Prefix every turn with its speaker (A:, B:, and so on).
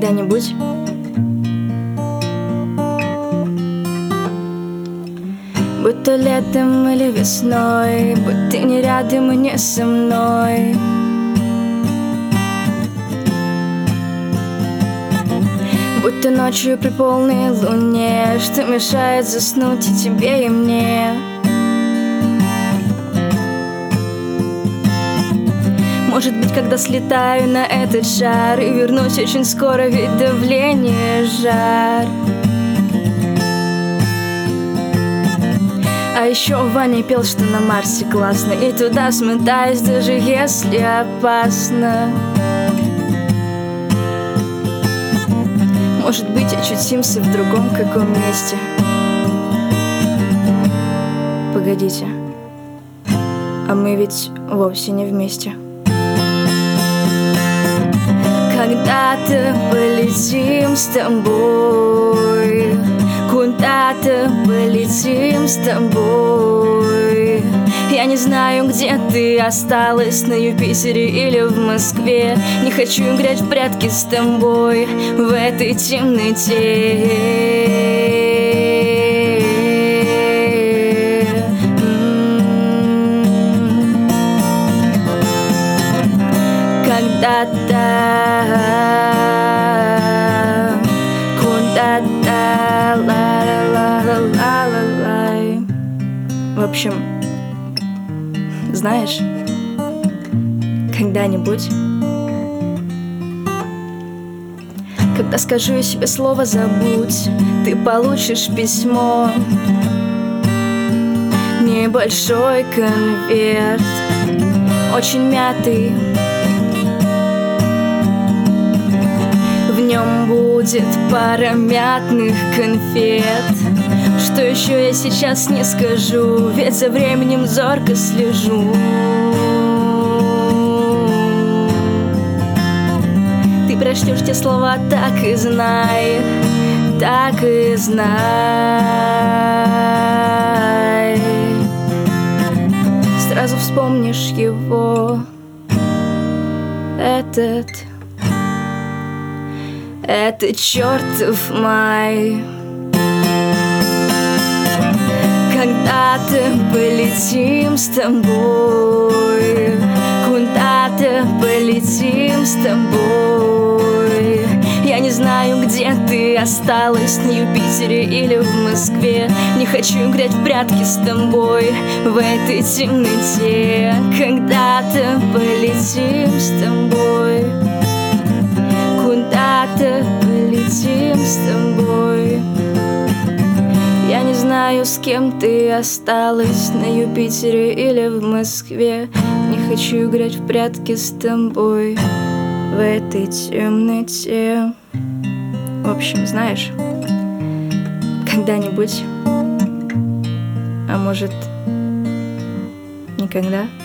A: когда-нибудь будто летом или весной, будь ты не рядом и не со мной. Будто ночью при полной луне, что мешает заснуть и тебе, и мне. Может быть, когда слетаю на этот шар и вернусь очень скоро, ведь давление жар. А еще Ваня пел, что на Марсе классно, и туда смотаюсь, даже если опасно. Может быть, очутимся в другом каком месте. Погодите, а мы ведь вовсе не вместе. Когда-то полетим с тобой, куда-то полетим с тобой. Я не знаю, где ты осталась, на Юпитере или в Москве. Не хочу играть в прятки с тобой в этой темноте. Когда-то, куда-то, ла-ла-ла-ла-ла-ла. В общем, знаешь, когда-нибудь, когда скажу я себе слово «забудь», ты получишь письмо, небольшой конверт, очень мятый. В нем будет пара мятных конфет. Что еще я сейчас не скажу, ведь за временем зорко слежу. Ты прочтешь те слова, так и знай, так и знай. Сразу вспомнишь его, этот чертов май. Когда-то полетим с тобой, куда-то полетим с тобой. Я не знаю, где ты осталась, на Юпитере или в Москве. Не хочу играть в прятки с тобой в этой темноте. Когда-то полетим с тобой, куда-то полетим с тобой. Я не знаю, с кем ты осталась, на Юпитере или в Москве. Не хочу играть в прятки с тобой в этой темноте. В общем, знаешь, когда-нибудь, а может, никогда.